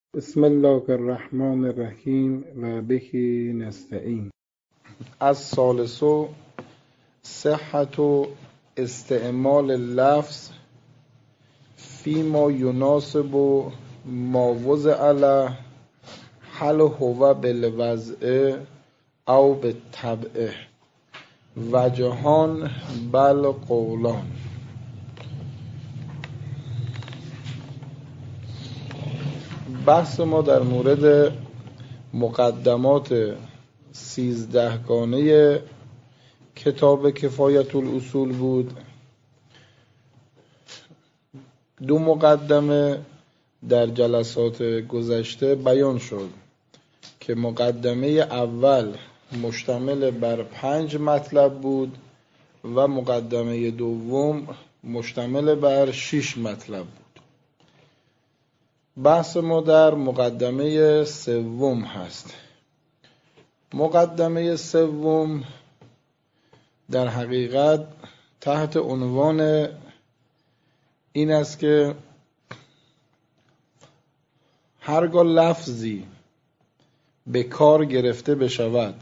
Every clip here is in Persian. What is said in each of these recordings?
بسم الله الرحمن الرحیم و به نستعین. الثالث صحت استعمال اللفظ فيما يناسب ما وضع له هل هو بالوضع او بالطبع وجهان بل قولان. بحث ما در مورد مقدمات 13 گانه کتاب کفایت الاصول بود. دو مقدمه در جلسات گذشته بیان شد که مقدمه اول مشتمل بر 5 مطلب بود و مقدمه دوم مشتمل بر 6 مطلب بود. بحث ما در مقدمه سوم هست. مقدمه سوم در حقیقت تحت عنوان این است که هرگاه لفظی به کار گرفته بشود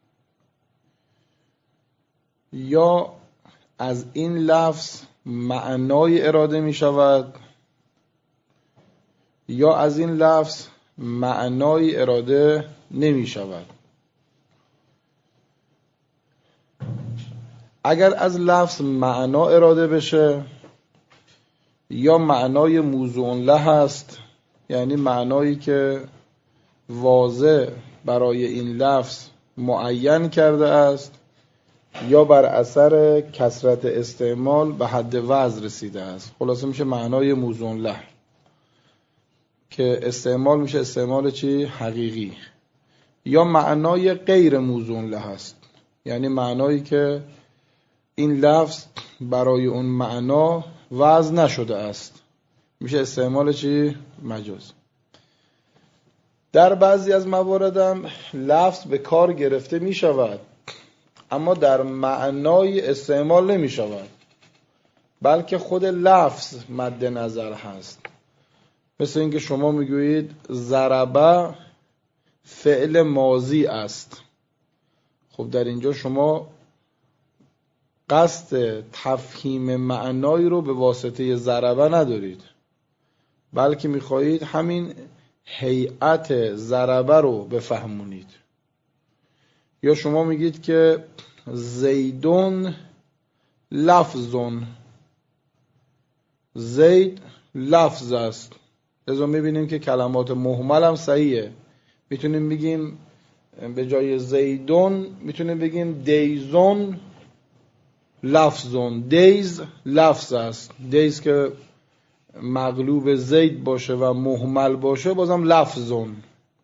یا از این لفظ معنای اراده می شود یا از این لفظ معنای اراده نمی شود، اگر از لفظ معنا اراده بشه یا معنای موضوع له است، یعنی معنایی که واضح برای این لفظ معین کرده است یا بر اثر کثرت استعمال به حد وضع رسیده است، خلاصه میشه معنای موضوع له که استعمال میشه استعمال چی؟ حقیقی. یا معنای غیر موضوع له است، یعنی معنایی که این لفظ برای اون معنا وضع نشده است، میشه استعمال چی؟ مجاز. در بعضی از مواردم لفظ به کار گرفته میشود اما در معنای استعمال نمیشود، بلکه خود لفظ مد نظر هست. مثل اینکه شما میگویید ضربه فعل ماضی است. خب در اینجا شما قصد تفهیم معنایی رو به واسطه ضربه ندارید، بلکه میخواهید همین هیئت ضربه رو بفهمونید. یا شما میگید که زیدون لفظون، زید لفظ است. لذا میبینیم که کلمات مهمل هم صحیحه. میتونیم بگیم به جای زیدون میتونیم بگیم دیزون لفظون، دیز لفظ است. دیز که مغلوب زید باشه و مهمل باشه بازم لفظون.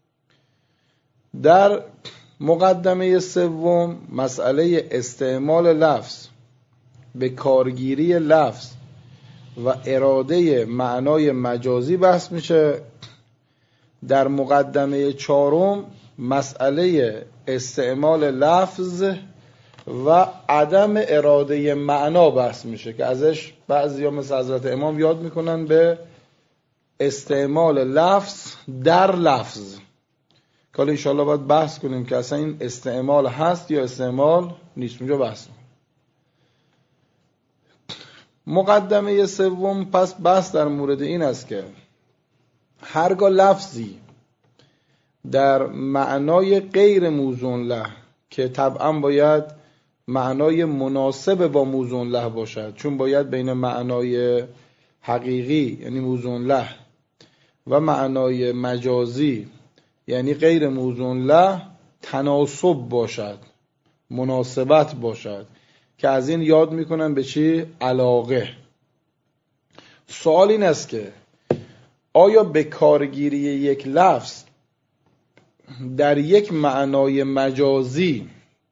در مقدمه سوم مسئله استعمال لفظ، به کارگیری لفظ و اراده معنای مجازی بحث میشه. در مقدمه چهارم مسئله استعمال لفظ و عدم اراده معنا بحث میشه که ازش بعضیا مثل حضرت امام یاد میکنن به استعمال لفظ در لفظ، که حالا انشاءالله باید بحث کنیم که اصلا این استعمال هست یا استعمال نیست. اونجا بحث کنیم. مقدمه سوم پس بحث در مورد این است که هرگاه لفظی در معنای غیر موضوع له، که طبعا باید معنای مناسب با موضوع له باشد، چون باید بین معنای حقیقی یعنی موضوع له و معنای مجازی یعنی غیر موضوع له تناسب باشد، مناسبت باشد، که از این یاد میکنن به چی؟ علاقه. سوال این است که آیا به کارگیری یک لفظ در یک معنای مجازی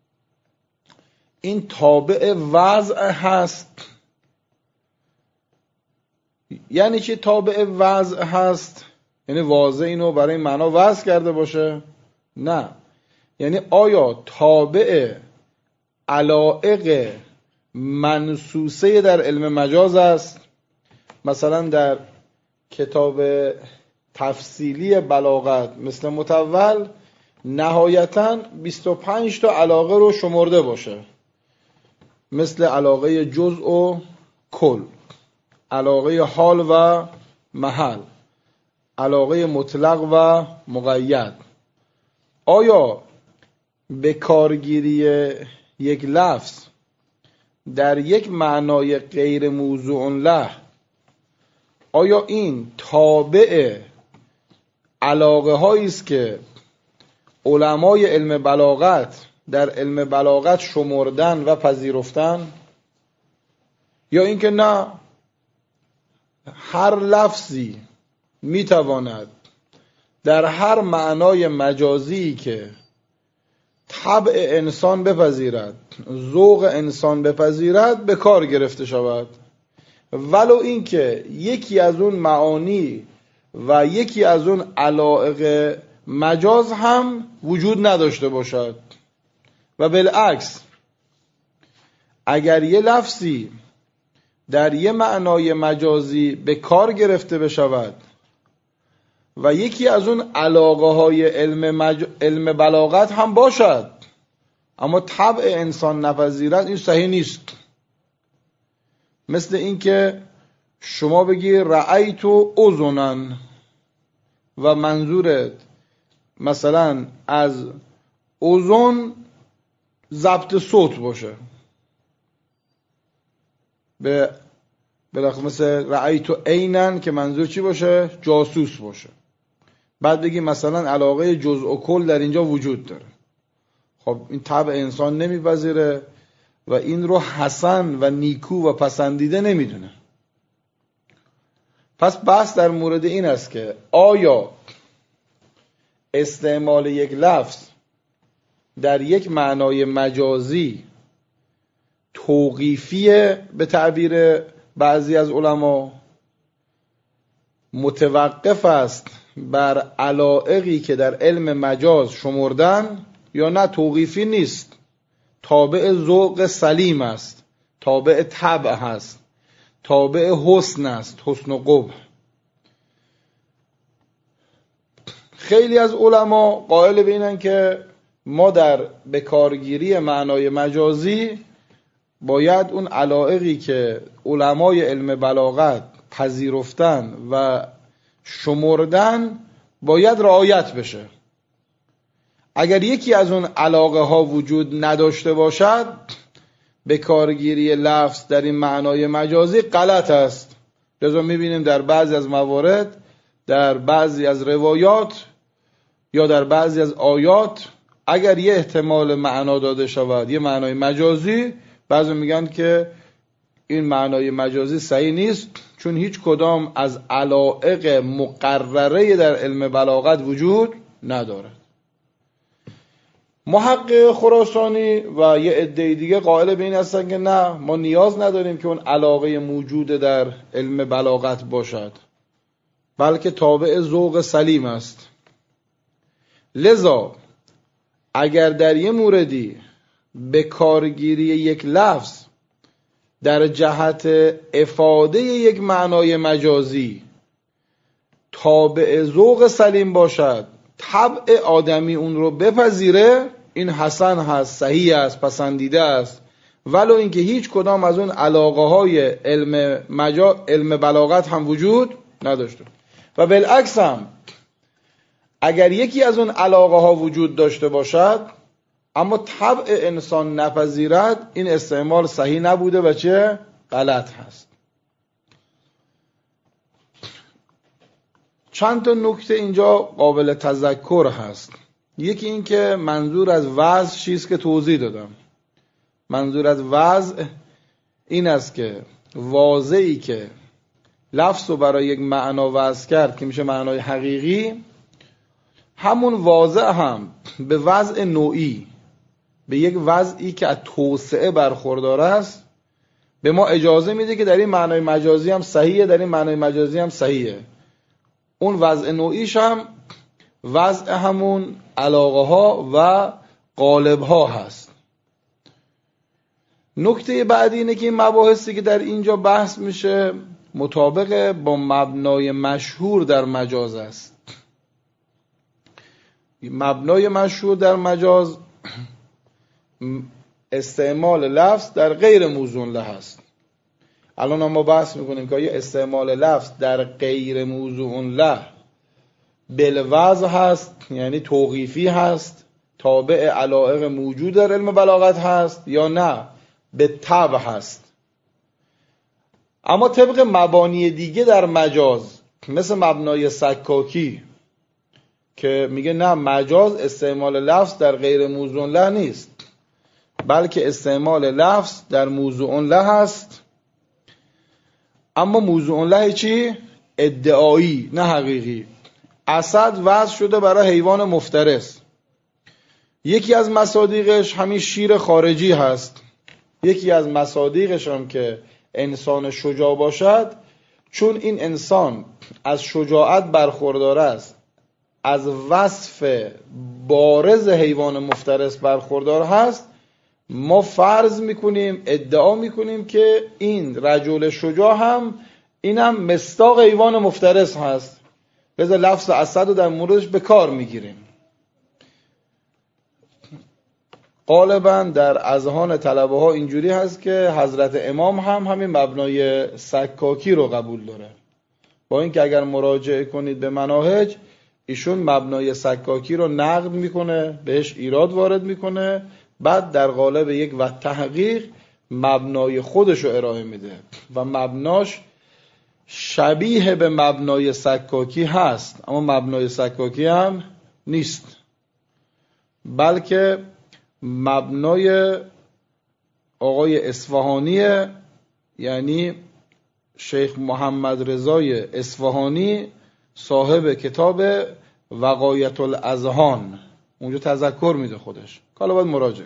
این تابع وضع هست؟ یعنی چی تابع وضع هست؟ یعنی واضح اینو برای معنا وضع کرده باشه؟ نه، یعنی آیا تابع علائق منسوسه در علم مجاز است؟ مثلا در کتاب تفصیلی بلاغت مثل متول نهایتاً 25 تا علاقه رو شمرده باشه، مثل علاقه جزء و کل، علاقه حال و محل، علاقه مطلق و مقید. آیا به کارگیری یک لفظ در یک معنای غیر موضوع له، آیا این تابع علاقه هایی است که علمای علم بلاغت در علم بلاغت شمردن و پذیرفتن، یا اینکه نه، هر لفظی میتواند در هر معنای مجازی که طبع انسان بپذیرد، ذوق انسان بپذیرد، به کار گرفته شود، ولو اینکه یکی از اون معانی و یکی از اون علائق مجاز هم وجود نداشته باشد. و بالعکس، اگر یه لفظی در یه معنای مجازی به کار گرفته بشود و یکی از اون علاقه های علم بلاغت هم باشد اما طبع انسان نپذیرد، این صحیح نیست. مثل اینکه شما بگی رأیت اذنن و منظورت مثلا از اذن ضبط صوت باشه، بالاخره مثل رأیت عینن که منظور چی باشه؟ جاسوس باشه. بعد بگی مثلا علاقه جزء و کل در اینجا وجود داره. خب این طبع انسان نمیپذیره و این رو حسن و نیکو و پسندیده نمیدونه. پس بحث در مورد این است که آیا استعمال یک لفظ در یک معنای مجازی توقیفیه به تعبیر بعضی از علما، متوقف است بر علائقی که در علم مجاز شمردن، یا نه توقیفی نیست، تابع ذوق سلیم است، تابع طبع هست، تابع حسن است، حسن و قبح. خیلی از علما قائل به اینن که ما در بکارگیری معنای مجازی باید اون علائقی که علمای علم بلاغت پذیرفتن و شمردن باید رعایت بشه. اگر یکی از اون علاقه ها وجود نداشته باشد، به کارگیری لفظ در این معنای مجازی غلط است. لذا میبینیم در بعضی از موارد، در بعضی از روایات یا در بعضی از آیات، اگر یه احتمال معنا داده شود، یه معنای مجازی، بعضی میگن که این معنای مجازی صحیح نیست، چون هیچ کدام از علائق مقرره در علم بلاغت وجود نداره. محقق خراسانی و یه عده دیگه قائل به این هستن که نه، ما نیاز نداریم که اون علاقه موجود در علم بلاغت باشد، بلکه تابع ذوق سلیم است. لذا اگر در یه موردی به کارگیری یک لفظ در جهت افاده یک معنای مجازی تابع ذوق سلیم باشد، طبع آدمی اون رو بپذیره، این حسن هست، صحیح است، پسندیده است، ولو اینکه هیچ کدام از اون علاقه های علم بلاغت هم وجود نداشته. و بالعکس هم اگر یکی از اون علاقه ها وجود داشته باشد اما طبع انسان نپذیرد، این استعمال صحیح نبوده و چه غلط هست. چند تا نکته اینجا قابل تذکر هست. یکی این که منظور از وضع چیست که توضیح دادم. منظور از وضع این است که واضحی که لفظ رو برای یک معنا وضع کرد که میشه معنای حقیقی، همون واضع هم به وضع نوعی، به یک وضعی که از توسعه برخوردار است، به ما اجازه میده که در این معنای مجازی هم صحیحه، در این معنای مجازی هم صحیحه. اون وضع نوعیش هم وضع همون علاقه ها و قالب ها هست. نکته بعدی اینه که این مباحثی که در اینجا بحث میشه مطابق با مبنای مشهور در مجاز است. مبنای مشهور در مجاز استعمال لفظ در غیر موضوع له است. الان ما بحث میکنیم که آیا استعمال لفظ در غیر موضوع له بالوضع هست، یعنی توقیفی هست، تابع علایق موجود در علم بلاغت هست، یا نه به طبع هست. اما طبق مبانی دیگه در مجاز مثل مبنای سکاکی که میگه نه، مجاز استعمال لفظ در غیر موضوع له نیست، بلکه استعمال لفظ در موضوع له هست، اما موضوع له چی؟ ادعایی نه حقیقی. اسد وضع شده برای حیوان مفترس. یکی از مصادیقش همین شیر خارجی هست. یکی از مصادیقش هم که انسان شجاع باشد، چون این انسان از شجاعت برخوردار است، از وصف بارز حیوان مفترس برخوردار هست، ما فرض میکنیم، ادعا میکنیم که این رجل شجاع هم اینم مصداق حیوان مفترس هست، لذا لفظ اسد رو در موردش به کار میگیریم. غالبا در اذهان طلبه ها اینجوری هست که حضرت امام هم همین مبنای سکاکی رو قبول داره، با اینکه اگر مراجعه کنید به مناهج، ایشون مبنای سکاکی رو نقد میکنه، بهش ایراد وارد میکنه، بعد در قالب یک و تحقیق مبنای خودش رو ارائه میده و مبناش شبیه به مبنای سکاکی هست، اما مبنای سکاکی هم نیست، بلکه مبنای آقای اصفهانی، یعنی شیخ محمد رضای اصفهانی صاحب کتاب وقایت الاذهان، اونجا تذکر میده خودش، حالا باید مراجعه.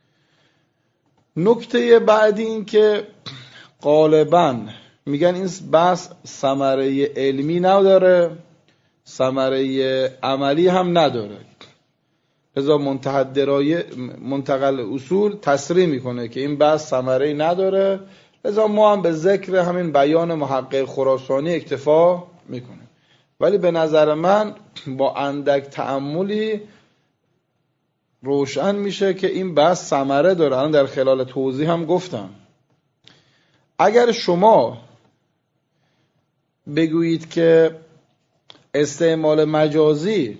نکته بعدی این که غالباً میگن این بحث ثمره علمی نداره، ثمره عملی هم نداره، لذا منتقل اصول تصریح میکنه که این بحث ثمره نداره، لذا ما هم به ذکر همین بیان محقق خراسانی اکتفا میکنیم. ولی به نظر من با اندک تأملی روشن میشه که این بحث ثمره داره. الان در خلال توضیح هم گفتم اگر شما بگویید که استعمال مجازی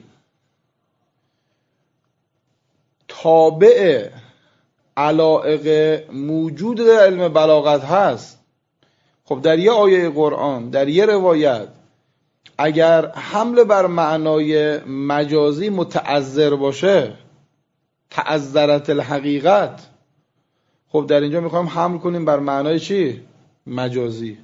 تابع علایق موجود در علم بلاغت هست، خب در یه آیه قرآن، در یه روایت، اگر حمل بر معنای مجازی متعذر باشه، تعذرت الحقیقت، خب در اینجا میخوایم حمل کنیم بر معنای چی؟ مجازی.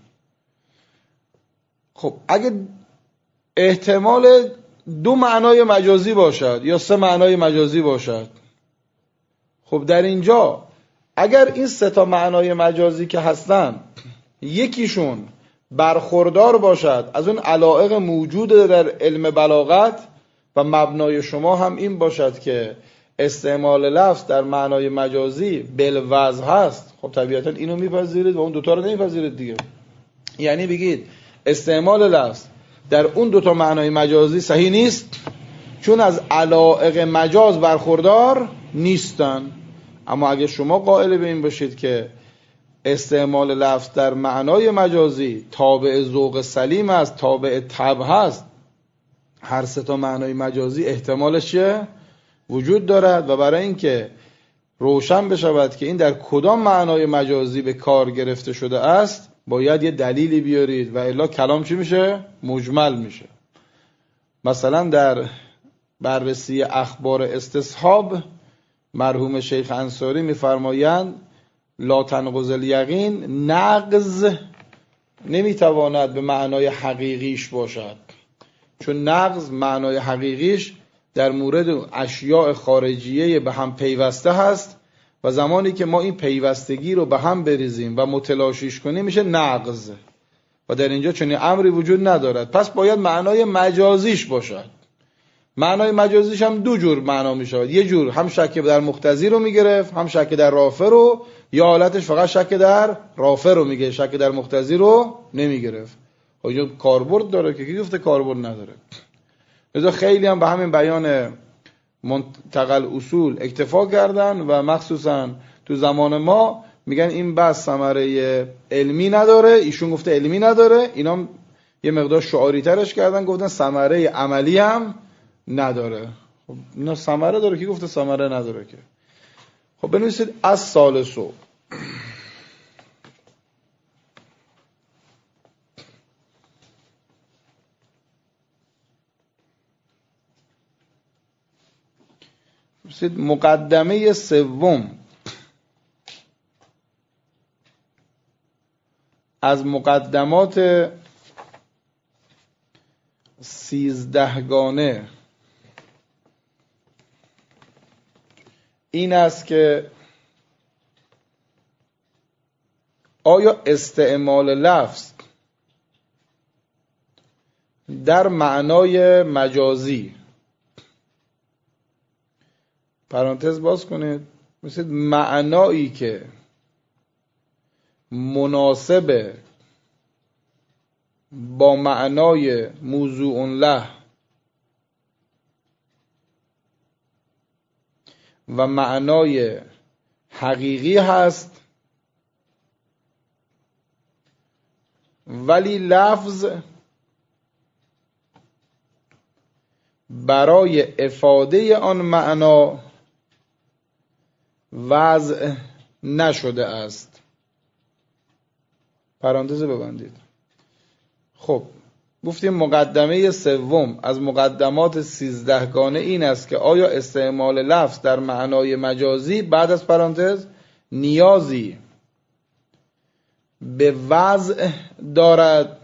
خب اگه احتمال 2 معنای مجازی باشد یا 3 معنای مجازی باشد، خب در اینجا اگر این 3 معنای مجازی که هستن یکیشون برخوردار باشد از اون علایق موجود در علم بلاغت و مبنای شما هم این باشد که استعمال لفظ در معنای مجازی بالوضع هست، خب طبیعتا اینو میپذیرید و اون 2 رو نمیپذیرید دیگه. یعنی بگید استعمال لفظ در اون 2 معنای مجازی صحیح نیست، چون از علایق مجاز برخوردار نیستن. اما اگه شما قائل به این باشید که استعمال لفظ در معنای مجازی تابع ذوق سلیم است، تابع طبع هست، هر 3 معنای مجازی احتمالش وجود دارد و برای اینکه روشن بشود که این در کدام معنای مجازی به کار گرفته شده است، باید یه دلیلی بیارید و الا کلام چی میشه؟ مجمل میشه. مثلا در بررسی اخبار استصحاب مرحوم شیخ انصاری میفرمایند لا تنقض الیقین، نقض نمیتواند به معنای حقیقیش باشد، چون نقض معنای حقیقیش در مورد اشیاء خارجیه به هم پیوسته هست و زمانی که ما این پیوستگی رو به هم بریزیم و متلاشیش کنیم میشه نقض و در اینجا چنین امری وجود ندارد، پس باید معنای مجازیش باشد. معنای مجازیش هم دو جور معنا می شود. یه جور هم شک در مقتضی رو می گرفت، هم شک در رافع رو، یا حالتش فقط شک در رافع رو میگه، شک در مقتضی رو نمی گرفت. اینجا کاربرد داره که کی گفته کاربرد نداره؟ لذا خیلی هم به همین بیان منتقل اصول اکتفا کردن و مخصوصا تو زمان ما میگن این بس ثمره علمی نداره، ایشون گفته علمی نداره، اینا یه مقدار شعاری ترش کردن گفتن ثمره عملی هم نداره. خب اینا ثمره داره، کی گفته ثمره نداره که؟ خب بنویسید از ثالثو. مقدمه سوم از مقدمات 13گانه این است که آیا استعمال لفظ در معنای مجازی، پرانتز باز کنید، مثل معنایی که مناسب با معنای موضوع له و معنای حقیقی هست، ولی لفظ برای افاده آن معنا وضع نشده است. پرانتز ببندید. خب گفتیم مقدمه سوم از مقدمات 13گانه این است که آیا استعمال لفظ در معنای مجازی بعد از پرانتز نیازی به وضع دارد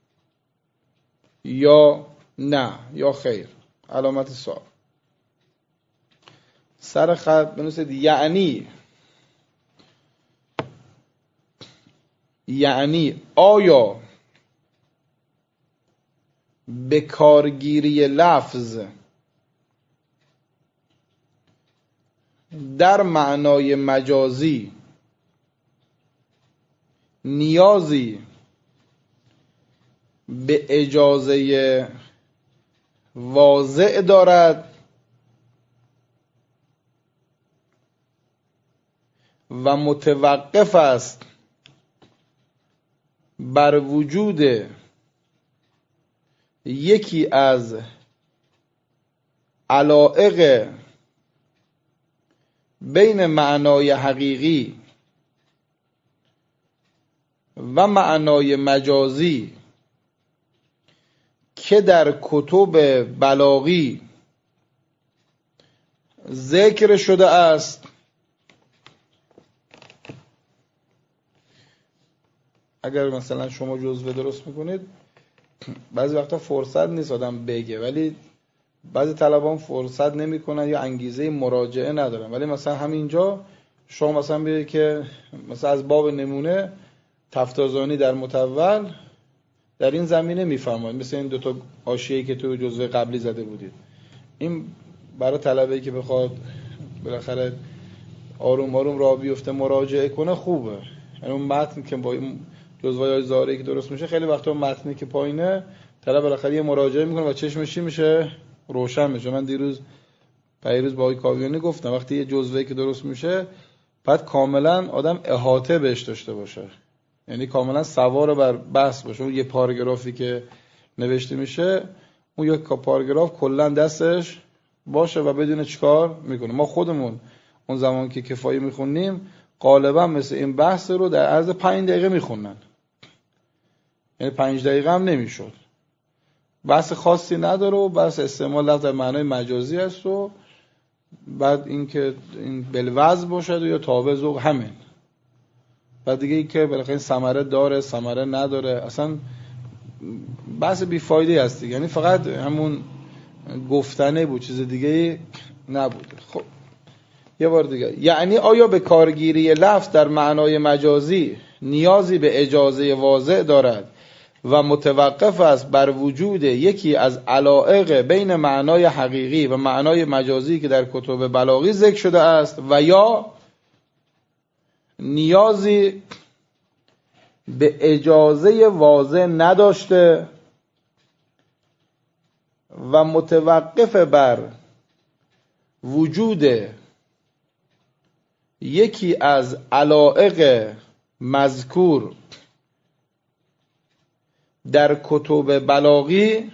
یا نه یا خیر؟ علامت سوال. سر خط بنویسید یعنی آیا به کارگیری لفظ در معنای مجازی نیازی به اجازه واضح دارد و متوقف است بر وجود یکی از علایق بین معنای حقیقی و معنای مجازی که در کتب بلاغی ذکر شده است. اگر مثلا شما جزوه درست میکنید بعضی وقتا فرصت نیست آدم بگه، ولی بعضی طلبان فرصت نمیکنن یا انگیزه مراجعه ندارن، ولی مثلا همینجا شما مثلا بگید که مثلا از باب نمونه تفتازانی در متول در این زمینه میفرماید، مثل این دوتا حاشیه‌ای که تو جزوه قبلی زده بودید. این برای طلبه‌ای که بخواد بالاخره آروم آروم راه بیفته مراجعه کنه خوبه. یعنی اون متن که با جزوه‌های ظاهری که درست میشه خیلی وقتا متنی که پایینه طلب بالاخره یه مراجعه میکنه و چشمش چی میشه؟ روشن میشه. من دیروز با آقای کاویانی گفتم وقتی یه جزوه‌ای که درست میشه بعد کاملا آدم احاطه بهش داشته باشه، یعنی کاملا سوار بر بحث باشه. اون یه پاراگرافی که نوشته میشه اون یه پاراگراف کلا دستش باشه و بدونه چیکار میکنه. ما خودمون اون زمان که کفایی میخونیم غالبا مثل این بحث رو در عرض 5 دقیقه میخونن، یعنی 5 دقیقه هم نمیشد. بحث خاصی نداره و بحث استعمال لفظ در معنای مجازی است و بعد اینکه این بالوضع باشد و یا تابع و همین. بعد دیگه این که بالاخره ثمره داره ثمره نداره اصلا بحث بیفایده است دیگه، یعنی فقط همون گفتنه بود، چیز دیگه نبود. خب یه بار دیگه، یعنی آیا به کارگیری لفظ در معنای مجازی نیازی به اجازه واضح دارد و متوقف است بر وجود یکی از علایق بین معنای حقیقی و معنای مجازی که در کتب بلاغی ذکر شده است و یا نیازی به اجازه واضح نداشته و متوقف بر وجود یکی از علایق مذکور در کتب بلاغی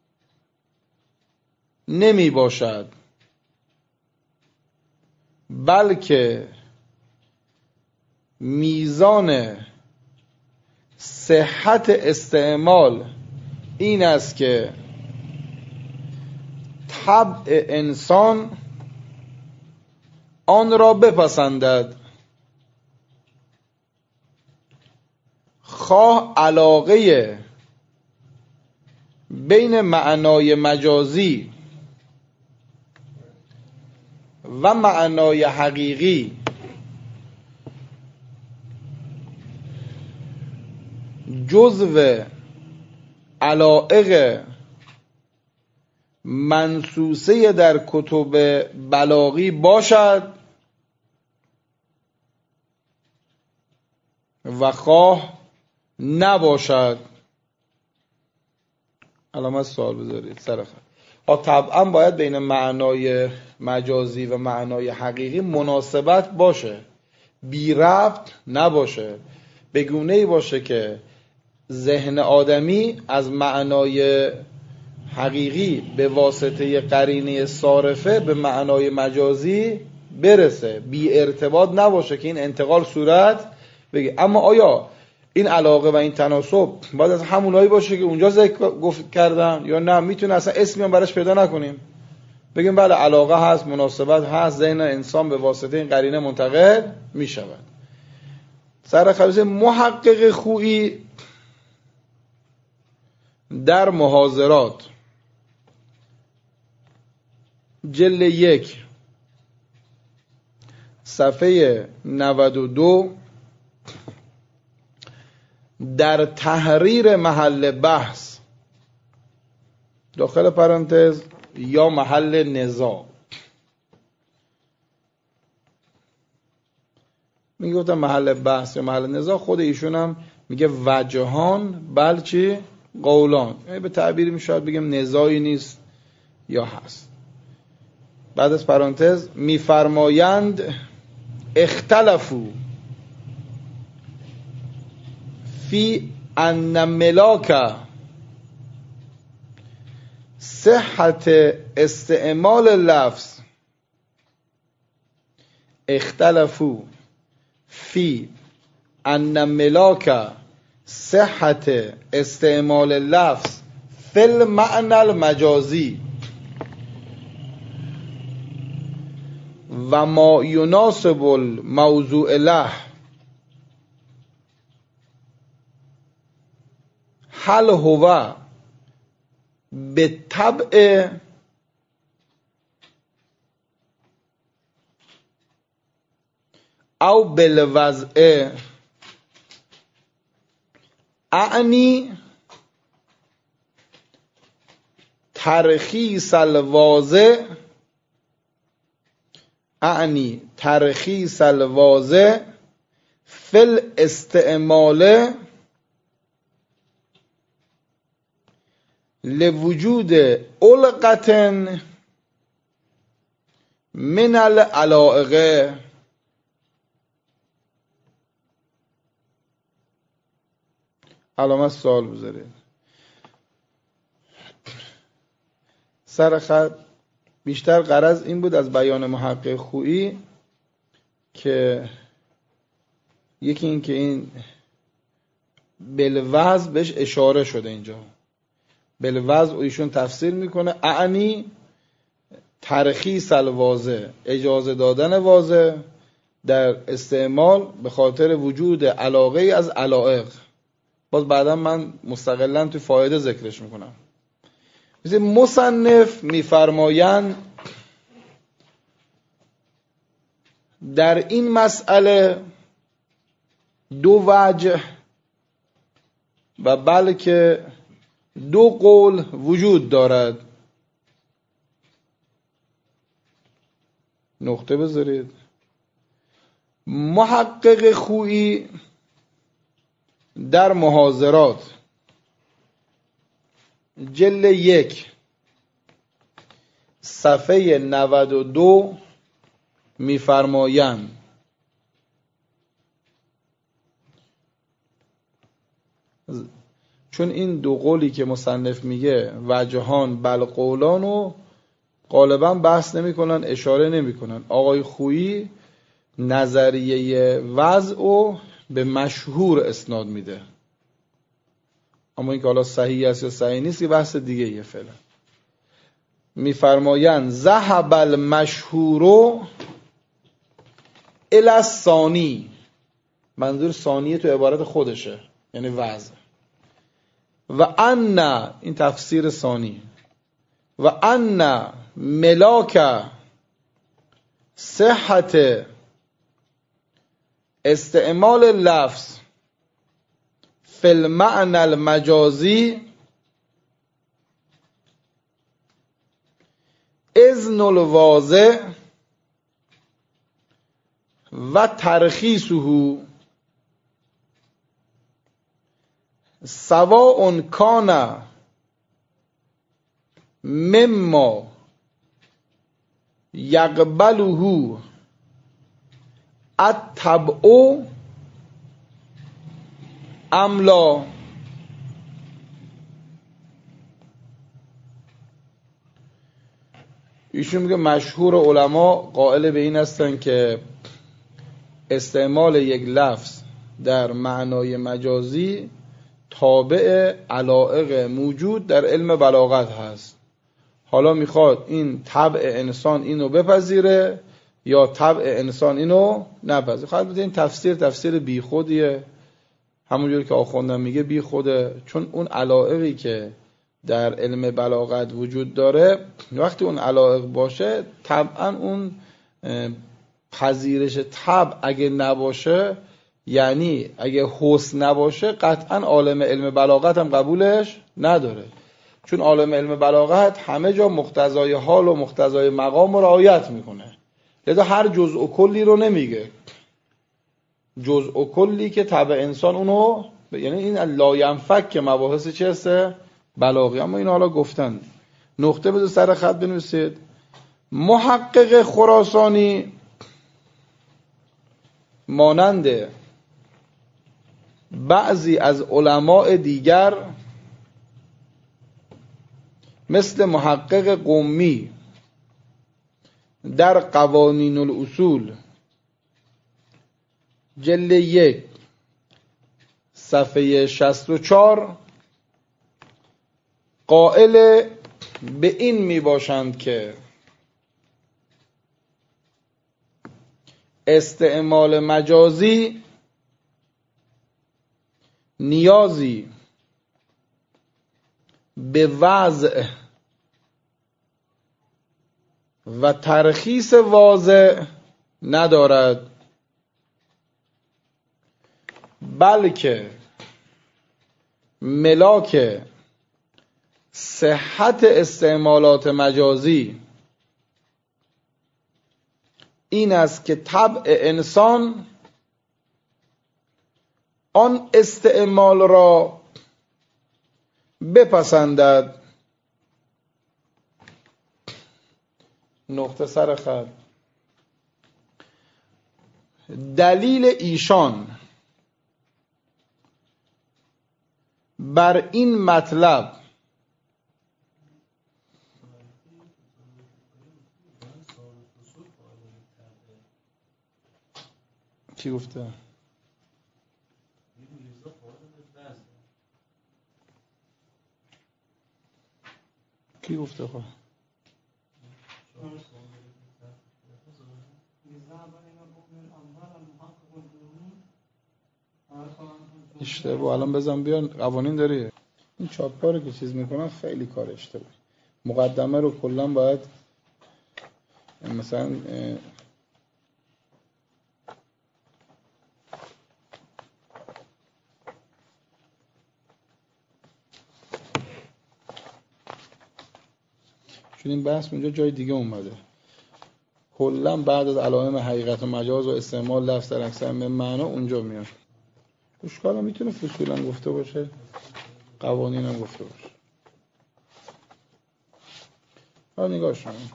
نمی باشد، بلکه میزان صحت استعمال این است که طبع انسان آن را بپسندد، خواه علاقه بین معنای مجازی و معنای حقیقی جزو علایق منصوصه در کتب بلاغی باشد و خواه نباشد. علامت سوال بذارید سر خط. طبعا باید بین معنای مجازی و معنای حقیقی مناسبت باشه، بی ربط نباشه، به گونه‌ای باشه که ذهن آدمی از معنای حقیقی به واسطه قرینه صارفه به معنای مجازی برسه، بی ارتباط نباشه که این انتقال صورت بگه. اما آیا این علاقه و این تناسب باید از همونایی باشه که اونجا ذکر گفت کردن یا نه میتونه اصلا اسمی هم براش پیدا نکنیم، بگیم بله علاقه هست، مناسبت هست، ذهن انسان به واسطه این قرینه منتقل میشود. سر خلاصه محقق خویی در محاضرات جلد 1 صفحه 92 در تحریر محل بحث داخل پرانتز یا محل نزاع میگه گفتم محل بحث یا محل نزاع، خود ایشون هم میگه وجهان بلچه قولان، یعنی به تعبیری میشود بگیم نزاعی نیست یا هست. بعد از پرانتز میفرمایند اختلفو فی ان ملاک صحت استعمال لفظ، اختلفو فی ان ملاک صحت استعمال لفظ فی المعنى المجازی و ما یناسب الموضوع له، هل هو به طبع او بالوضع، اعنی ترخیص الواضع، اعنی ترخیص الواضع فی الاستعمال لوجود علقة من العلائق. علامت سوال بذارید سر خط. بیشتر غرض این بود از بیان محقق خویی که یکی این که این بالوضع بهش اشاره شده، اینجا بالوضع ایشون تفسیر میکنه اعنی ترخیص الواضع، اجازه دادن واضح در استعمال به خاطر وجود علاقه از علائق. باز بعدا من مستقلا توی فایده ذکرش میکنم. مثل مصنف میفرمایند در این مسئله دو وجه و بلکه دو قول وجود دارد. نقطه بذارید. محقق خویی در محاضرات جلد 1 صفحه 92 می‌فرمایند چون این دو قولی که مصنف میگه وجهان بل قولان رو غالبا بحث نمی‌کنن، اشاره نمی‌کنن. آقای خویی نظریه وضع رو به مشهور اسناد میده، اما این که حالا صحیح است یا صحیح نیست یه بحث دیگه یه فعلا. میفرمایند ذهب المشهور الی الثانی، منظور ثانیه تو عبارت خودشه یعنی وضع، و ان، این تفسیر ثانی، و ان ملاک صحت استعمال لفظ فی المعنى المجازی اذن الواضع و ترخیصه سواء کان مما یقبله الطبع ام لا. ایشون میگه مشهور علما قائل به این هستن که استعمال یک لفظ در معنای مجازی تابع علایق موجود در علم بلاغت هست. حالا میخواد این طبع انسان اینو بپذیره یا طبع انسان اینو نپذیره. خواهد بود این تفسیر بیخودیه، همونجوری که آخوندم میگه بیخوده، چون اون علایقی که در علم بلاغت وجود داره وقتی اون علایق باشه طبعا اون پذیرش طبع اگه نباشه، یعنی اگه حسن نباشه قطعا عالم علم بلاغت هم قبولش نداره، چون عالم علم بلاغت همه جا مقتضای حال و مقتضای مقام رو رعایت میکنه، لذا هر جزء و کلی رو نمیگه. جزء و کلی که طبع انسان اونو یعنی این لاینفک که مباحث چه هسته؟ بلاغی. اما این حالا گفتن. نقطه بذار سر خط بنویسید. محقق خراسانی مانند بعضی از علماء دیگر مثل محقق قمی در قوانین الاصول جلد 1 صفحه 64 قائل به این می باشند که استعمال مجازی نیازی به وضع و ترخیص واضح ندارد، بلکه ملاک صحت استعمالات مجازی این است که طبع انسان آن استعمال را بپسندد. نقطه سر خط. دلیل ایشان بر این مطلب کی گفته؟ کی گفته خب؟ اشتباه. الان بزن بیان قوانین داری. این چاپ‌ها رو که چیز میکنن خیلی کار اشتباه. مقدمه رو کلا باید مثلا چون این بحث اونجا جای دیگه اومده. کلا بعد از علائم حقیقت و مجاز و استعمال لفظ در اکثر معنا اونجا میاد. اشکال هم میتونه فصولا گفته باشه، قوانین هم گفته باشه. حالا نگاهش کنیم.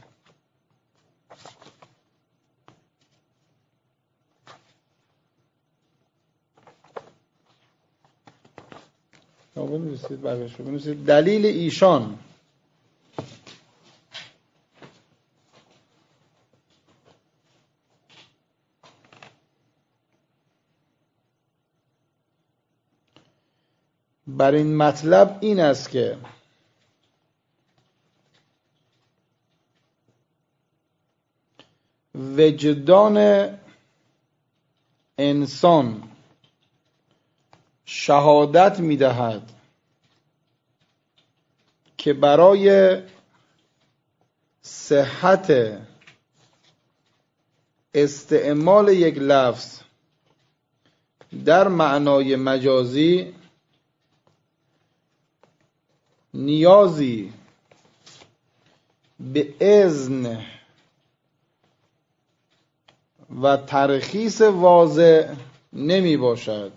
بنویسید بقیه‌اش رو بنویسید. دلیل ایشان بر این مطلب این است که وجدان انسان شهادت می‌دهد که برای صحت استعمال یک لفظ در معنای مجازی نیازی به اذن و ترخیص واضح نمی باشد،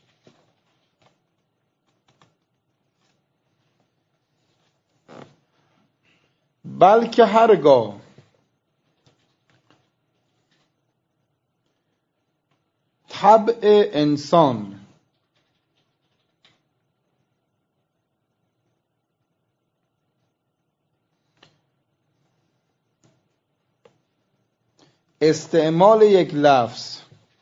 بلکه هرگاه طبع انسان استعمال یک لفظ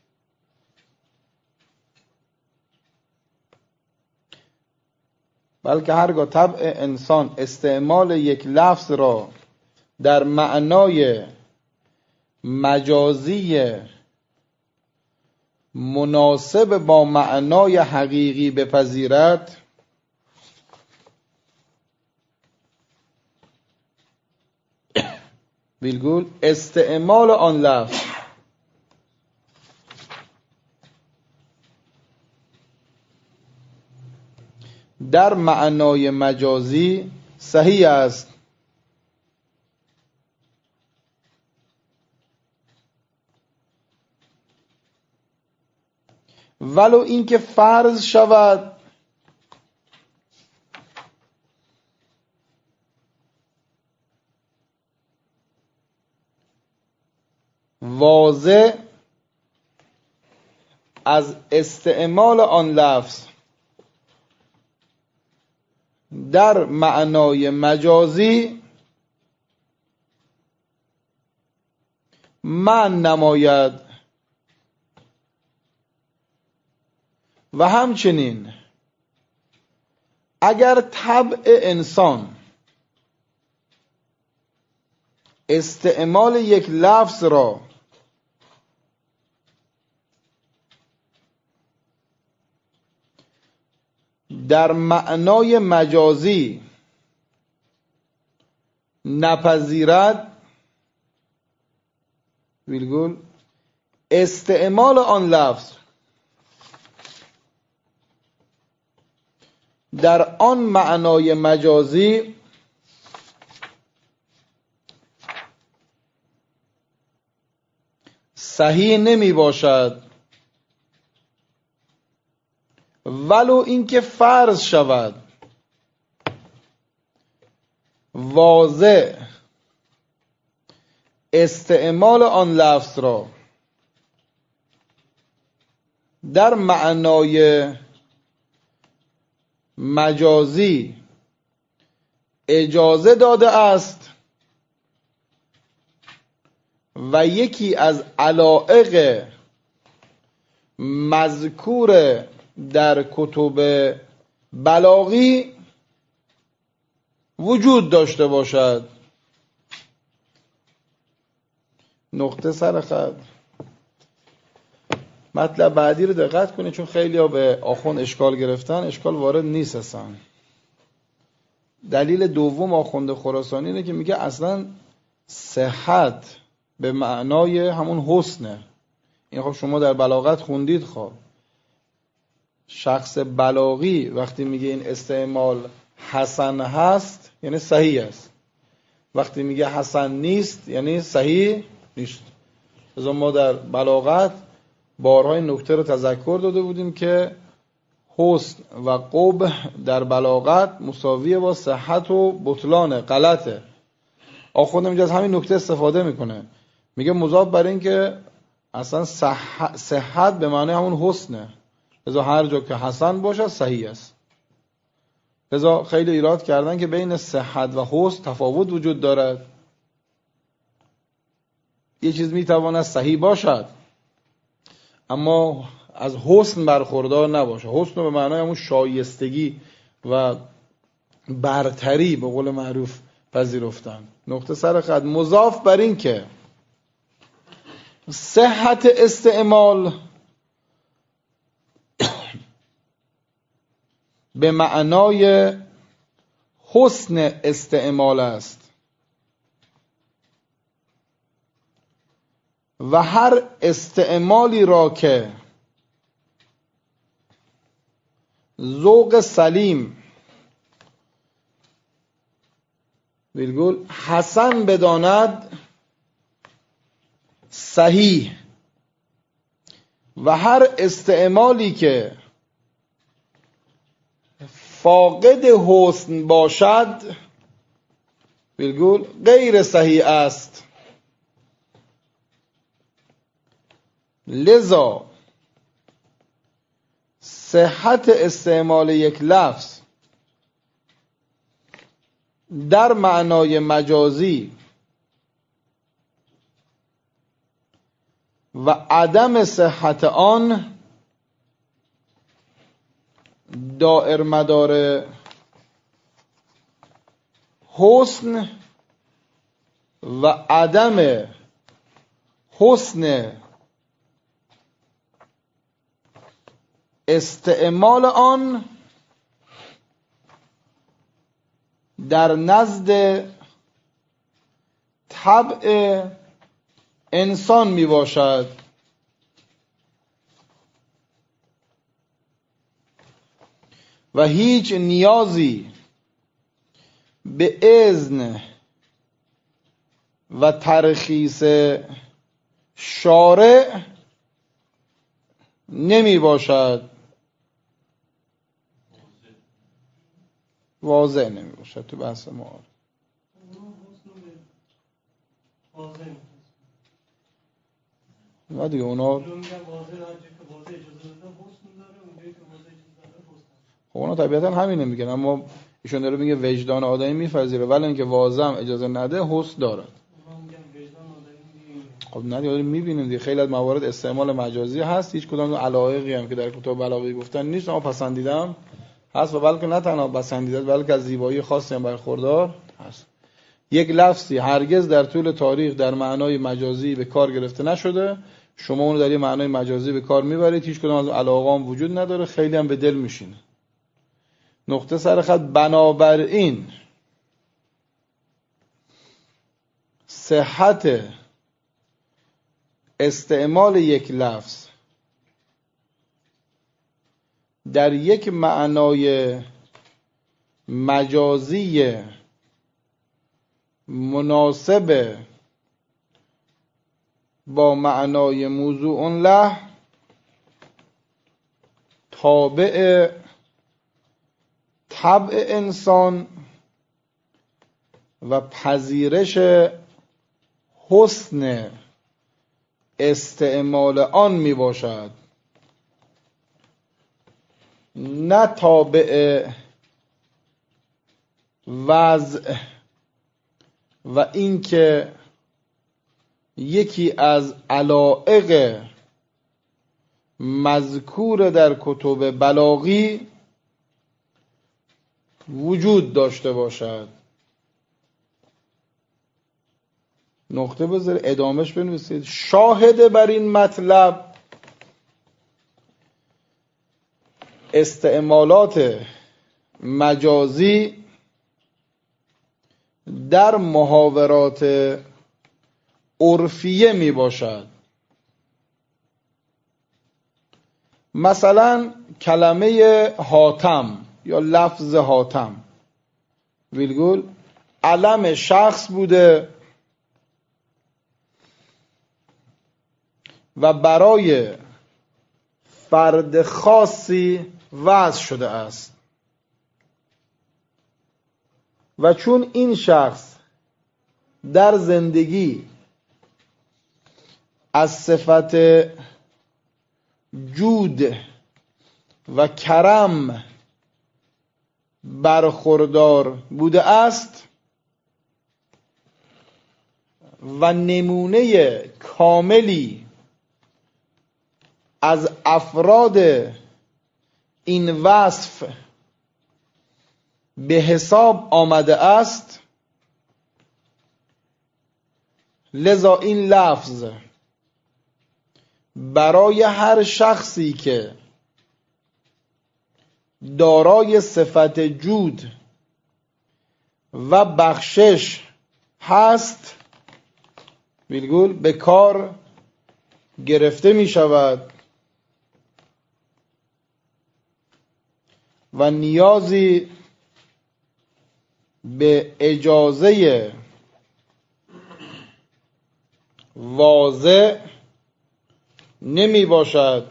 بلکه هرگاه طبع انسان استعمال یک لفظ را در معنای مجازی مناسب با معنای حقیقی بپذیرد، ویرگول استعمال آن لفظ در معنای مجازی صحیح است ولو اینکه فرض شود واضح از استعمال آن لفظ در معنای مجازی من نماید و همچنین اگر طبع انسان استعمال یک لفظ را در معنای مجازی نپذیرد، ویرگول استعمال آن لفظ در آن معنای مجازی صحیح نمی باشد ولو اینکه فرض شود واضح استعمال آن لفظ را در معنای مجازی اجازه داده است و یکی از علایق مذکور در کتب بلاغی وجود داشته باشد. نقطه سر خط. مطلب بعدی رو دقت کنید چون خیلی ها به آخوند اشکال گرفتن، اشکال وارد نیست اصلا. دلیل دوم آخوند خراسانی اینه که میگه اصلا صحت به معنای همون حسنه. این خب شما در بلاغت خوندید. خب شخص بلاغی وقتی میگه این استعمال حسن هست یعنی صحیح است. وقتی میگه حسن نیست یعنی صحیح نیست. از ما در بلاغت بارها این نکته رو تذکر داده بودیم که حسن و قبح در بلاغت مساویه با صحت و بطلانه، غلطه. آخوند اینجا از همین نکته استفاده میکنه، میگه مضاف بر این که اصلا صحت به معنی همون حسنه، لذا هر جا که حسن باشه صحیح است. لذا خیلی ایراد کردن که بین صحت و حسن تفاوت وجود دارد. یه چیز میتواند صحیح باشد اما از حسن برخوردار نباشه. حسن به معنای همون شایستگی و برتری به قول معروف پذیرفتن. نقطه سر خط. مضاف بر این که صحت استعمال به معنای حسن استعمال است و هر استعمالی را که ذوق سلیم ویرگول حسن بداند صحیح و هر استعمالی که فاقد حسن باشد ویرگول غیر صحیح است. لذا صحت استعمال یک لفظ در معنای مجازی و عدم صحت آن دائر مدار حسن و عدم حسن استعمال آن در نزد طبع انسان می باشد. و هیچ نیازی به اذن و ترخیص شارع نمی باشد. واضح نمی باشد تو بحث ما. نه دیگه اونا اونا طبیعتا همینه میگن، اما ایشون داره میگه وجدان آدمی میپذیره ولی اینکه واضح اجازه نده حسن دارد. خب نه دیگه میبینیم دیگه خیلی از موارد استعمال مجازی هست، هیچ کدام علایقی هم که در کتاب بلاغی گفتن نیست، اما پسندیدم هست و بلکه نه تنها پسندیده بلکه از زیبایی خاصی هم برخوردار هست. یک لفظی هرگز در طول تاریخ در معنای مجازی به کار گرفته نشده، شما اونو در یه معنای مجازی به کار میبرید، هیچ کدام از علاقه هم وجود نداره، خیلی هم به دل میشینه. نقطه سر خط. بنابراین صحت استعمال یک لفظ در یک معنای مجازی مناسب با معنای موضوع له تابع طبع انسان و پذیرش حسن استعمال آن می باشد، نه تابع وضع و اینکه یکی از علایق مذکور در کتب بلاغی وجود داشته باشد. نقطه بذار ادامهش بنویسید. شاهد بر این مطلب استعمالات مجازی در محاورات عرفیه می باشد. مثلا کلمه حاتم یا لفظ حاتم ویرگول علم شخص بوده و برای فرد خاصی وضع شده است و چون این شخص در زندگی از صفت جود و کرم برخوردار بوده است و نمونه کاملی از افراد این وصف به حساب آمده است، لذا این لفظ برای هر شخصی که دارای صفت جود و بخشش هست ویرگول به کار گرفته می شود و نیازی به اجازه واضح نمی باشد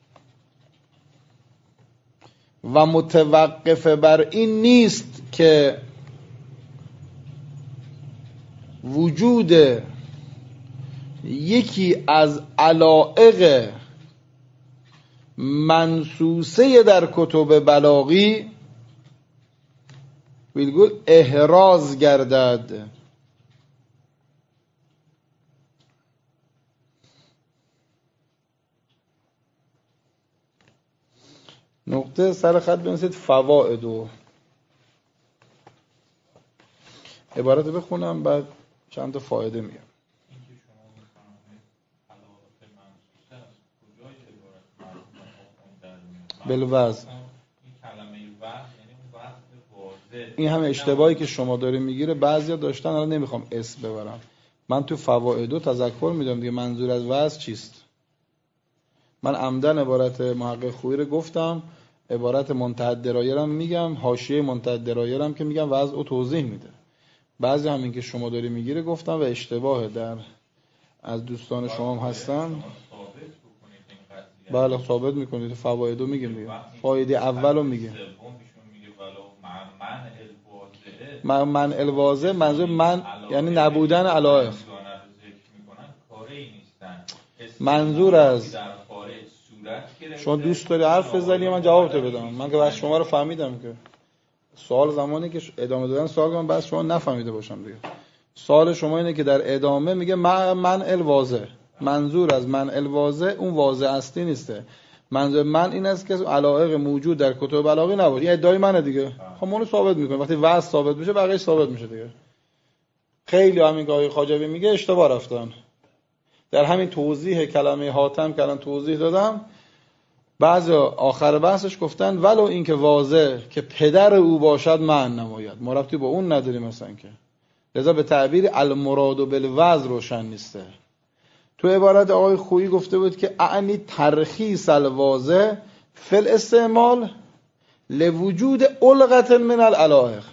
و متوقف بر این نیست که وجود یکی از علائق منصوصه در کتب بلاغی ویلگول احراز گردد. نقطه سر خط بنویسید فوائد و عبارت بخونم بعد چند تا فایده میگم. بالوضع این همه اشتباهی که شما داری میگیره بعضیا داشتن، الان نمیخوام اسم ببرم. من تو فوائد و تذکر میدم دیگه منظور از وضع چیست. من عمدن عبارت محقق خویی رو گفتم، عبارت منتهی درایرم میگم، حاشیه منتهی درایرم که میگم وضع و توضیح میده. بعضی همین که شما داری میگیره گفتم و اشتباهه در از دوستان شما هم هستن. بله ثابت میکنید. فوایدو میگیم دیگه. فایده اولو میگیم. من الواضح منظور من یعنی نبودن علائق. منظور از شما دوست داری حرف بزنی من جواب تو بدم. من که بس شما رو فهمیدم که سوال زمانی که ادامه دادن سوال کنم بس شما نفهمیده باشم دیگه. سوال شما اینه که در ادامه میگه من الواضح. منظور از من الواضح اون واضح اصلی نیسته. منظور من این است که علائق موجود در کتب بلاغی نباشه. این ادعای منه دیگه. خب اونو ثابت میکنه. وقتی وضع ثابت میشه بقیه ثابت میشه دیگه. خیلی همین که آقای خواجوی میگه اشتباه رفتن. در همین توضیح کلمه حاتم که الان توضیح دادم بعضی آخر بحثش گفتن ولو این که واضح که پدر او باشد معنی نماید. ما ربطی با اون نداریم مثلا که. لذا به تعبیر المراد بالوضع روشن نیسته. تو عبارت آقای خویی گفته بود که اعنی ترخیص الواضح فی الاستعمال لوجود علقة من العلائق،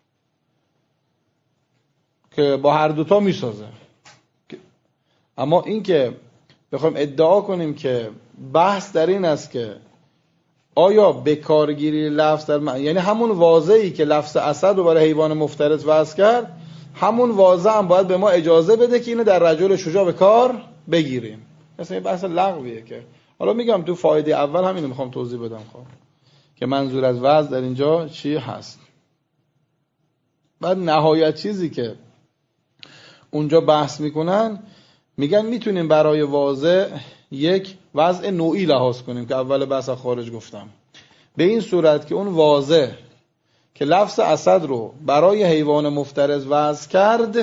که با هر دوتا میسازه. اما این که بخوایم ادعا کنیم که بحث در این است که آیا به کارگیری لفظ در یعنی همون واضحی که لفظ اسد رو برای حیوان مفترس وضع کرد، همون واضح هم باید به ما اجازه بده که اینو در رجل شجاع به کار بگیریم. مثلا این بحث لغویه که حالا میگم تو فایده اول همینو میخوام توضیح بدم خب که منظور از وضع در اینجا چی هست. بعد نهایت چیزی که اونجا بحث میکنن میگن میتونیم برای واضح یک وضع نوعی لحاظ کنیم که اول بحث خارج گفتم، به این صورت که اون واضح که لفظ اسد رو برای حیوان مفترس وضع کرد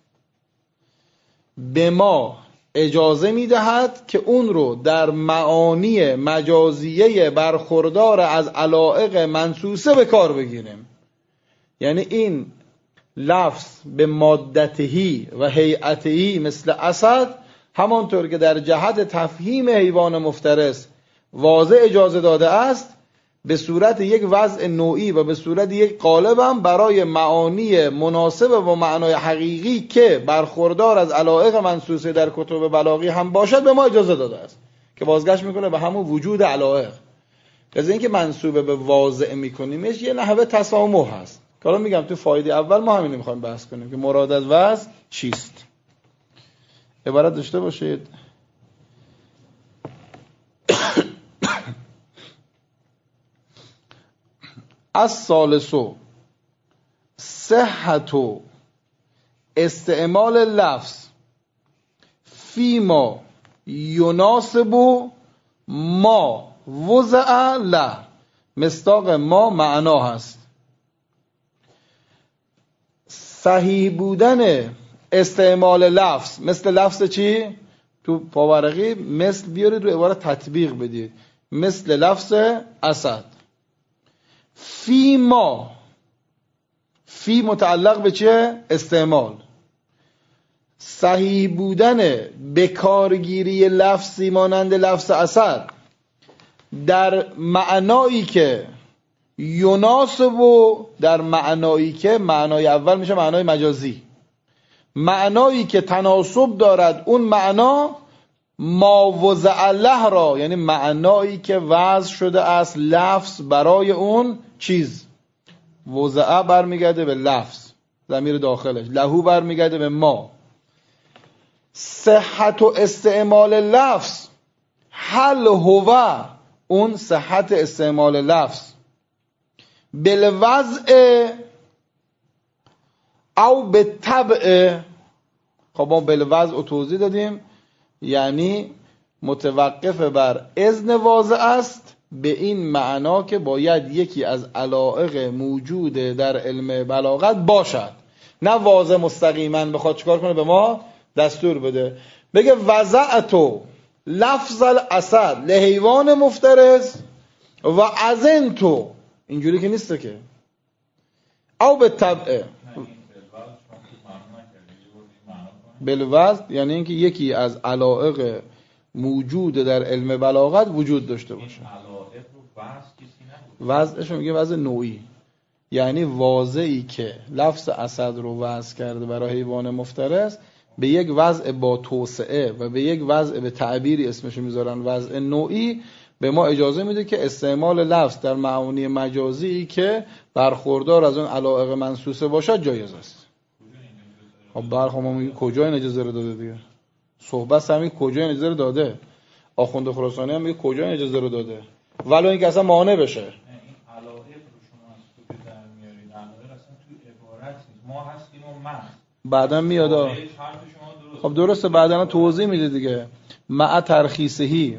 به ما اجازه میدهد که اون رو در معانی مجازیه برخوردار از علائق منصوصه به کار بگیریم. یعنی این لفظ به مادتهی و هیئتهی مثل اسد همانطور که در جهت تفهیم حیوان مفترس واضح اجازه داده است، به صورت یک وضع نوعی و به صورت یک قالب هم برای معانی مناسب و معنای حقیقی که برخوردار از علایق منصوصه در کتب بلاغی هم باشد به ما اجازه داده است، که بازگشت میکنه به همون وجود علایق. از اینکه منسوبه به واضع میکنیمش یه نحوه تسامح هست. حالا میگم تو فایده اول ما همین میخوایم بحث کنیم که مراد از وضع چیست. عبارت داشته باشید. الثالث صحت استعمال لفظ فیما یناسب ما وضع له. مصداق ما معنا هست. صحیح بودن استعمال لفظ. مثل لفظ چی؟ تو پاورقی مثل بیارید و عبارت تطبیق بدید. مثل لفظ اسد. فی ما، فی متعلق به چه؟ استعمال. صحیح بودن بکارگیری لفظی مانند لفظ اسد در معنایی که یناسب و در معنایی که معنای اول میشه معنای مجازی، معنایی که تناسب دارد اون معنا ما وضع له را، یعنی معنایی که وضع شده است لفظ برای اون چیز. وضع برمیگرده به لفظ، ضمیر داخلش. لهو برمیگرده به ما. صحت و استعمال لفظ، هل هو، اون صحت استعمال لفظ بالوضع او به طبع. خب ما بالوضع رو توضیح دادیم، یعنی متوقف بر اذن واضع است به این معنا که باید یکی از علایق موجود در علم بلاغت باشد، نه واضع مستقیما بخواد چیکار کنه به ما دستور بده. بگه وضعتو لفظ الاسد لحیوان مفترس و اذنتو، اینجوری که نیسته که. او به طبع بالوضع یعنی اینکه یکی از علایق موجود در علم بلاغت وجود داشته باشه. وضعش میگه وضع نوعی، یعنی واضعی که لفظ اسد رو وضع کرده برای حیوان مفترس به یک وضع با توسعه و به یک وضع به تعبیری اسمشو میذارن وضع نوعی، به ما اجازه میده که استعمال لفظ در معانی مجازی که برخوردار از اون علایق منصوصه باشد جایز است. خب برخواه ما میگه کجا این اجازه رو داده دیگه؟ صحبت همین کجا این اجازه رو داده؟ آخوند خراسانی هم میگه کجا این اجازه رو داده؟ ولو اینکه اصلا مانع بشه. این علایق رو شما از کجا در میارید؟ علایق اصلا تو عبارت نیست. ما هستیم و من. بعدا میاد. خب درسته بعدا توضیح میده دیگه. مع ترخیصهی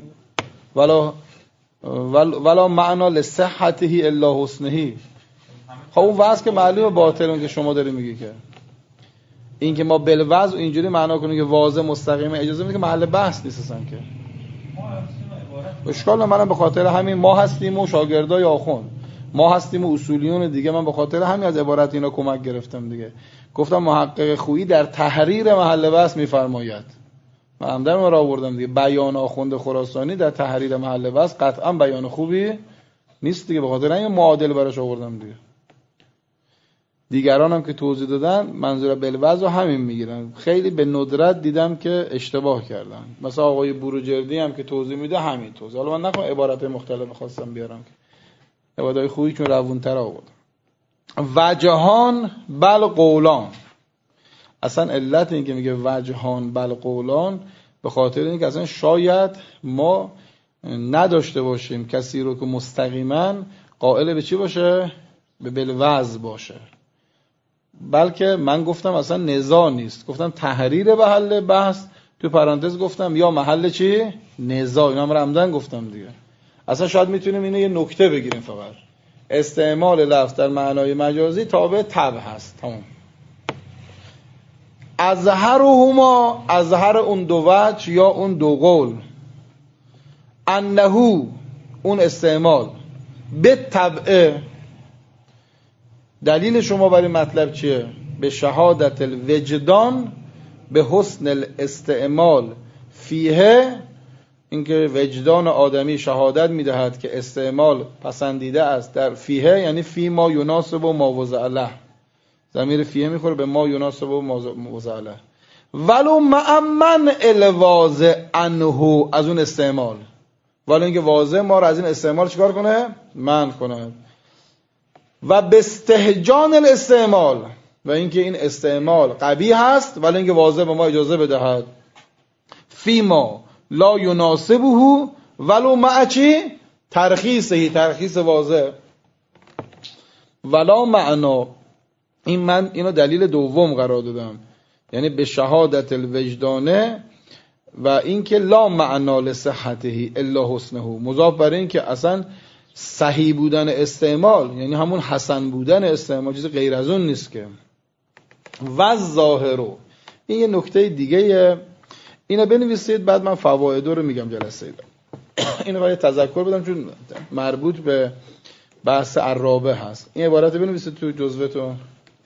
ولا معنا لصحته الا حسنه. خب اون وضع که معلومه باطله که شما داری میگی که این که ما بالوضع اینجوری معنا کنیم که واضح مستقیما اجازه میده که محل بحث نیست اصلا که. اشکال منم به خاطر همین ما هستیم و شاگردای آخوند، ما هستیم و اصولیون دیگه، من به خاطر همین از عبارت اینا کمک گرفتم دیگه. گفتم محقق خویی در تحریر محل بحث میفرماید، من عمدن رو آوردم دیگه. بیان آخوند خراسانی در تحریر محل بحث قطعا بیان خوبی نیست دیگه، به خاطر همین معادل براش آوردم دیگه. دیگران هم که توضیح دادن منظور بالوضع همین میگیرن. خیلی به ندرت دیدم که اشتباه کردن، مثلا آقای بروجردی هم که توضیح میده همین توضیح. حالا من نکنم عبارت مختلف خواستم بیارم که عبارتای خوبی چون روونتر آورد. وجهان بل قولان، اصلا علت این که میگه وجهان بل قولان به خاطر این که اصلا شاید ما نداشته باشیم کسی رو که مستقیما قائل به چی باشه؟ به بالوضع باشه. بلکه من گفتم اصلا نزاع نیست، گفتم تحریر محل بحث، تو پرانتز گفتم یا محل چی؟ نزاع. اینا هم رمضان گفتم دیگه. اصلا شاید میتونیم اینو یه نکته بگیریم، فقط استعمال لفظ در معنای مجازی تابع طبع هست. تمام. اظهرهما، اظهر اون دو وجه یا اون دو قول، انهو اون استعمال، به طبع. دلیل شما برای مطلب چیه؟ به شهادت الوجدان به حسن الاستعمال فیه. اینکه وجدان آدمی شهادت میدهد که استعمال پسندیده است در فیه، یعنی فی ما یناسب و ما وضع له. ضمیر فیه میخوره به ما یناسب و ما وضع له. ولو مع من الواضع عنه، از اون استعمال، ولی اینکه واضع ما رو از این استعمال چیکار کنه؟ منع کنه. و به استهجان الاستعمال، و اینکه این استعمال قبیح هست ولی اینکه واضع به ما اجازه بدهد. فیما لا یناسبه ولو مع چی؟ ترخیصه، ترخیص واضح. ولا معنا، این من اینو دلیل دوم قرار دادم، یعنی به شهادت الوجدانه، و اینکه لا معنا لصحته الا حسنه، مضاف بر این که اصلا صحیح بودن استعمال یعنی همون حسن بودن استعمال، چیز غیر از اون نیست که. و ظاهرو، این یه نکته دیگه، اینو بنویسید بعد من فواید رو میگم جلسه اینا. اینو باید تذکر بدم چون مربوط به بحث الرابع هست. این عبارت بنویسید تو جزوه‌تون.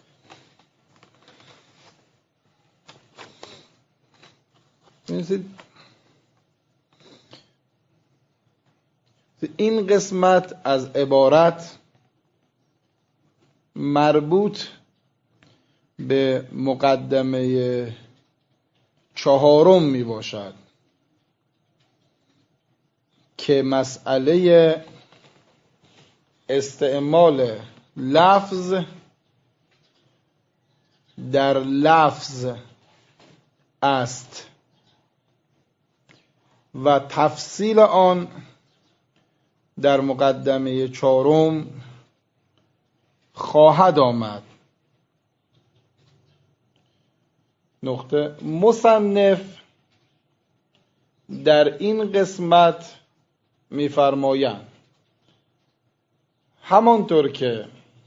بنویسید این قسمت از عبارت مربوط به مقدمه 4 می باشد که مسئله استعمال لفظ در لفظ است و تفصیل آن در مقدمه 4 خواهد آمد. نقطه. مصنف در این قسمت می‌فرمایند همانطور که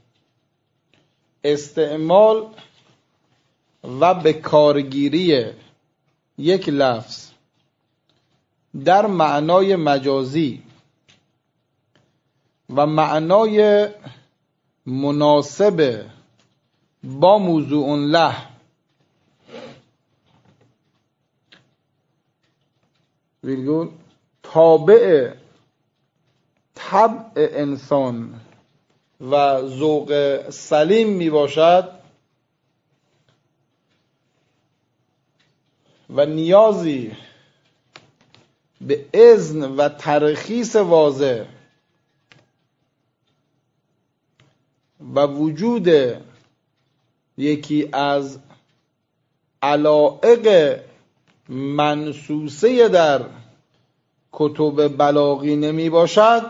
استعمال و به کارگیری یک لفظ در معنای مجازی و معنای مناسب با موضوع له ویرگول تابع طبع انسان و ذوق سلیم می باشد و نیازی به اذن و ترخیص واضح و وجود یکی از علائق منصوصه در کتب بلاغی نمی باشد،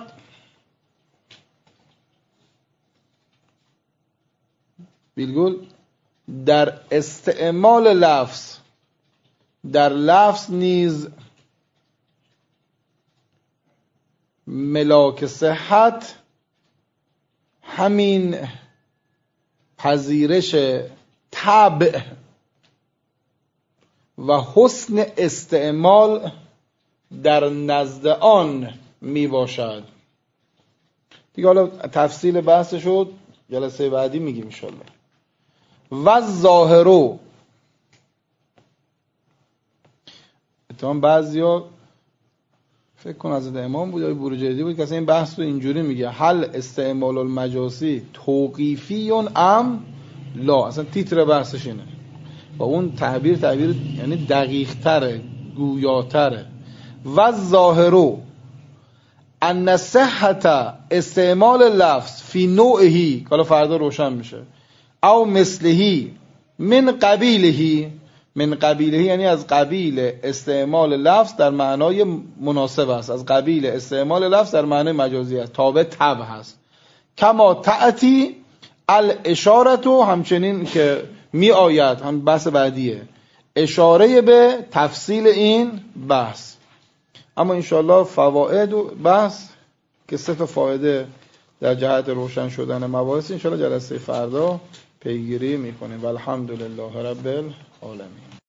بیلگول در استعمال لفظ در لفظ نیز ملاک صحت همین پذیرش طبع و حسن استعمال در نزد آن می باشد. دیگه حالا تفصیل بحث شد جلسه بعدی میگیم انشالله. و ظاهرو، اتمام بعضیا فکر کن از امام بود یا بروجردی بود که اصلا این بحث رو اینجوری میگه هل استعمال المجازی توقیفیون ام لا، اصلا تیتر بحثش اینه و اون تعبیر یعنی دقیق تره، گویاتره. و ظاهرو ان صحت استعمال لفظ فی نوعهی، حالا فردا روشن میشه، او مثلهی من قبیلهی یعنی از قبیل استعمال لفظ در معنای مناسب است، از قبیل استعمال لفظ در معنای مجازی است، تابع طبع هست. کما تأتی الاشارتو، همچنین که می آید، هم بحث بعدیه، اشاره به تفصیل این بحث. اما انشاءالله فواید و بحث که 3 فایده در جهت روشن شدن مباحث انشاءالله جلسه فردا پیگیری میکنیم. والحمدلله رب العالمین.